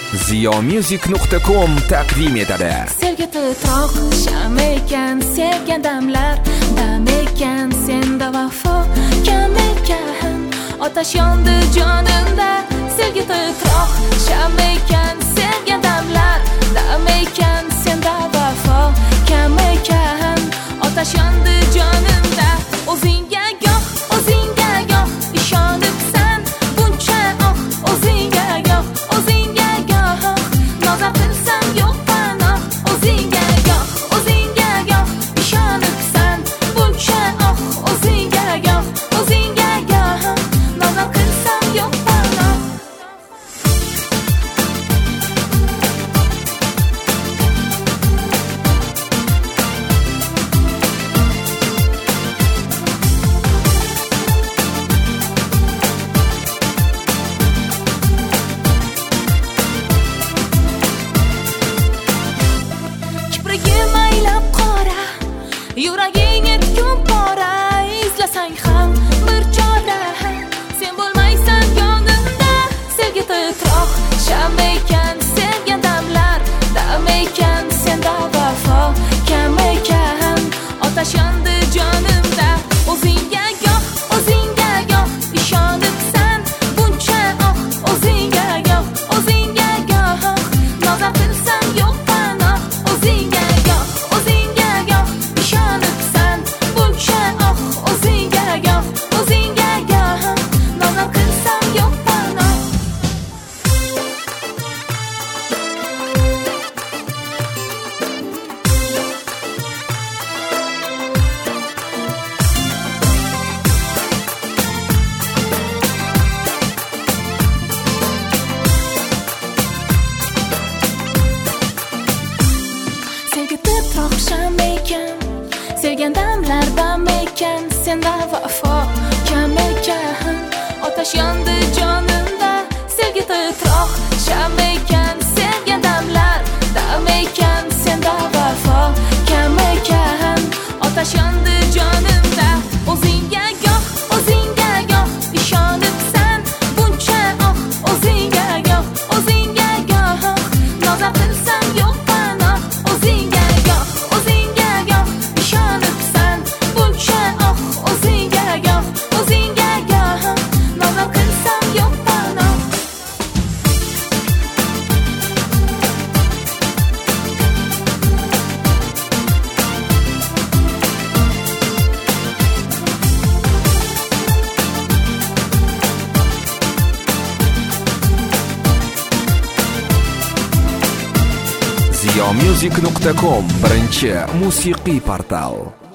ziyomusic.com taqdim etadi. Sevgi titroq sham ekan, sevgan damlar dam ekan, senda vafo kam ekan, otash yondi jonimda. Sevgi titroq sham ekan, sevgan damlar dam ekan, senda vafo kam ekan, otash yondi jonimda. O'zingga goh ishonibsan buncha, o'zingga goh noza qilsam yo'q panoh. O'zingga goh ishonibsan buncha, o'zingga goh noza qilsam yo'q panoh. Yuraging etgun pora, izlasang ham bir chora, sen bo'lmaysan yonimda. Sevgi titroq sham ekan, sevgan damlar dam ekan, senda vafo kam ekan, otash yondi jonimda. O'zingga goh ishonibsan buncha, o'zingga goh noza qilsam yo'q panoh. O'zingga goh ishonibsan buncha, o'zingga goh noza qilsam yo'q panoh. Sevgi titroq sham ekan, sevgan damlar dam ekan, senda vafo kam ekan, otash yondi jonimda. Sevgi titroq sham ekan, sevgan damlar dam ekan, senda vafo kam ekan, otash yondi jonimda. O'zingga goh ishonibsan buncha, o'zingga goh noza qilsam yo'q panoh. O'zingga goh ishonibsan buncha, o'zingga goh noza qilsam yo'q panoh. ziyomusic.com birinchi musiqiy portal.